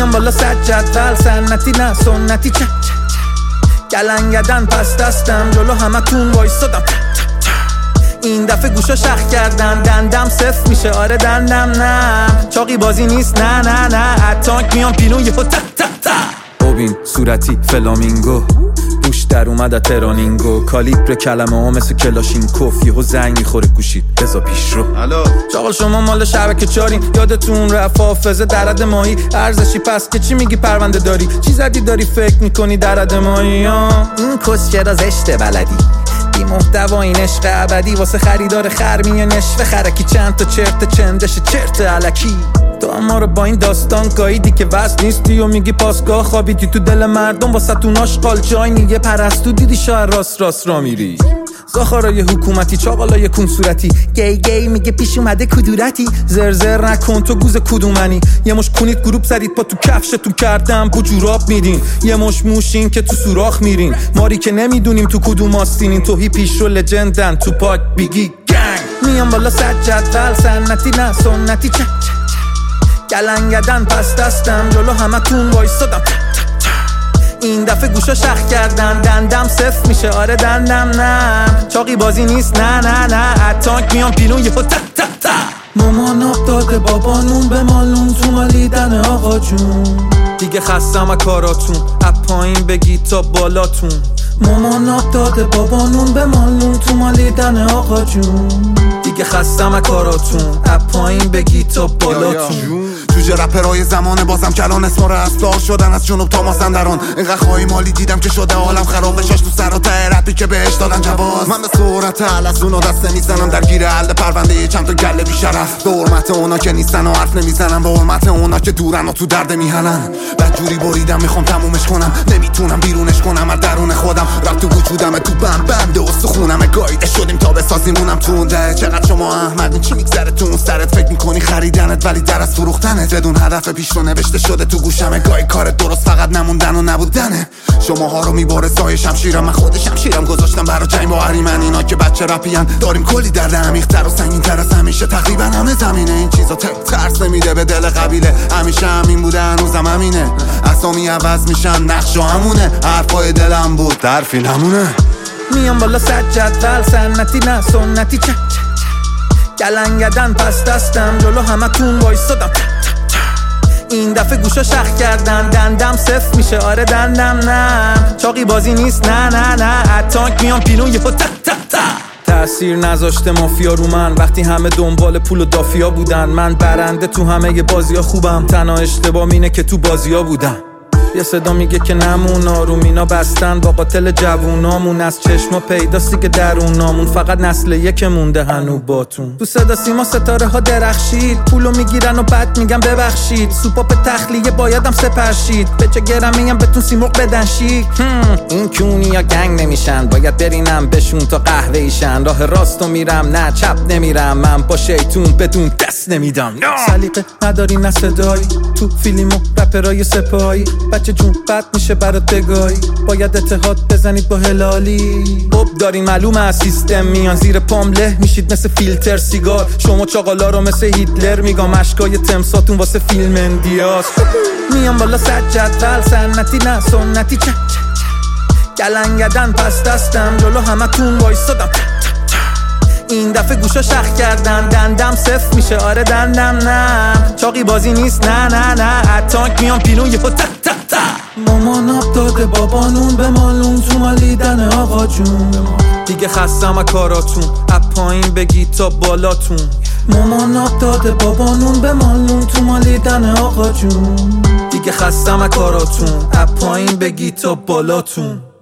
میام بالا صد جدول سنتی نه سنتی چه گلنگدن پس دستم جلو همتون وایستادم این دفعه گوشا شخ کردن دندم صفر میشه آره دندم نه چاقی بازی نیست نه اتاک میام پیلون یهو تا ببین صورتی فلامینگو دوش در اومد ترانینگو کالیبر کلمه ها مثل کلاشینکوف یهو زنگ میخوره گوشید بزا پیش رو چاقل شما مال شبکه چارین یادتون رفت حافظه درد ماهی ارزشی پس که چی میگی پرونده داری چی زدی داری فکر میکنی درد ماهی این کسچرا زشته بلدی بی محتوا این عشق ابدی واسه خریدار خرمی نشوه خرکی چند تا چرت چندش چرت الکی تو اما رو با این داستان گاییدی که وصل نیستی و میگی پاسگاه خوابیدی تو دل مردم واسه تون آشغال جای نیه پرستو دیدی شاید راست را میری زاخارای حکومتی چاقالای کون صورتی گی میگه پیش اومده کدورتی زرزر نکن تو گوز کدومنی یه مش کنید گروپ زدید پا تو کفشتون کردم بجوراب میدین یه مش موشین که تو سوراخ میرین ماری که نمیدونیم تو کدوم آستینین توهی پیش رو لجندن تو پاک بیگی گنگ میام بالا صد جدول سنتی نه سنتی چه گلنگدن پس دستم جلو همتون وایستادم این دفعه گوشا شخ کردن دندم صفر میشه آره دندم نه چاقی بازی نیست نه اتاک میام پیلون یهو تا مامان آب داده بابانون به مالون تو مالیدن آقا جون دیگه خستم از کاراتون از پایین بگی تا بالاتون مامان آب داده بابانون به مالون تو مالیدن آقا جون دیگه خستم از کاراتون از پایین بگی تا بالاتون جوجه رپرهای زمانه بازم کلان اسما رو اصلاح شدن از جنوب تا مازندران اینقدر خواهی مالی دیدم که شده حالم خراب بشاش تو سر و ته رپی که بهش دادن جواز من به سرعت علزون و دسته میزنم در گیر حل پرونده چند تا گله بیشرف به حرمت اونا که نیستن و حرف نمیزنم به حرمت اونا که دورن و تو درد میهنن بدجوری بریدم میخوام تمومش کنم نمیتونم بیرونش کنم از درون خودم رفت تو وجودم تو بند استخونم گایده شدیم تا بسازیمونم تونده چقدر شما احمقین چی میگذرتون سرت فکر میکنی خریدنت ولی در از فروختنه بدون هدف پیش رو نوشته شده تو گوشمه گاهی کارت درست فقط نموندن و نبودنه شماها رو میباره سایه شمشیرم من خود شمشیرم گذاشتم برا جنگ با هریمن اینا که بچه رپیان داریم کلی درد عمیق‌تر و سنگین‌تر از همیشه تقریبا همه زمینه این چیزا ترس نمیده به دل قبیله همیشه همین بوده هنوزم همینه اسامی عوض میشن نقش همونه حرفای دلم بود حرفی نمونه میام بالا صد جدول سنتی نه سنتی چه گلنگدن پس دستم جلو همتون وایستادم این دفعه گوشا شخ کردن دندم صفر میشه آره دندم نه چاقی بازی نیست نه اتاک میام پیلون یهو تا تأثیر نذاشته مافیا رو من وقتی همه دنبال پول و دافیا بودن من برنده تو همه بازی ها خوبم تنها اشتباه اینه که تو بازی ها بودم یه صدا میگه که نمون آرومینا بستن با قاتل جوونامون از چشما پیداستی که درونامون فقط نسل یک مونده هنو باتون تو صدا سیما ستاره ها درخشید پولو میگیرن و بعد میگن ببخشید سوپاپ تخلیه بایدم سپرشید به چه گرمیم بهتون سیمرغ بدن شیک این کونی یا گنگ نمیشن باید برینم بهشون تا قهوه ایشن راه راستو میرم نه چپ نمیرم من با شیطون بدون دست نمیدم سلیقه نداری نه صدایی تو فیلم و رپرای سپایی بچه جون بد میشه برات بگاهی باید اتحاد بزنید با هلالی خوب دارین معلومه از سیستم میان زیر پام له میشید مثل فیلتر سیگار شما چاقالا رو مثل هیتلر میگم اشکای تمساتون واسه فیلم اندیاس میام بالا صد جدول سنتی نه سنتی چه گلنگدن پس دستم جلو همتون وایستادم این دفعه گوشا شخ کردن دندم صفر میشه آره دندم نه چاقی بازی نیست نه اتاک میام پیلون یهو تا مامان آب داده بابانون به مالون تو مالیدن آقا جون دیگه خستم از کاراتون از پایین بگی تا بالاتون مامان آب داده بابانون به مالون تو مالیدن آقا جون دیگه خستم از کاراتون از پایین بگی تا بالاتون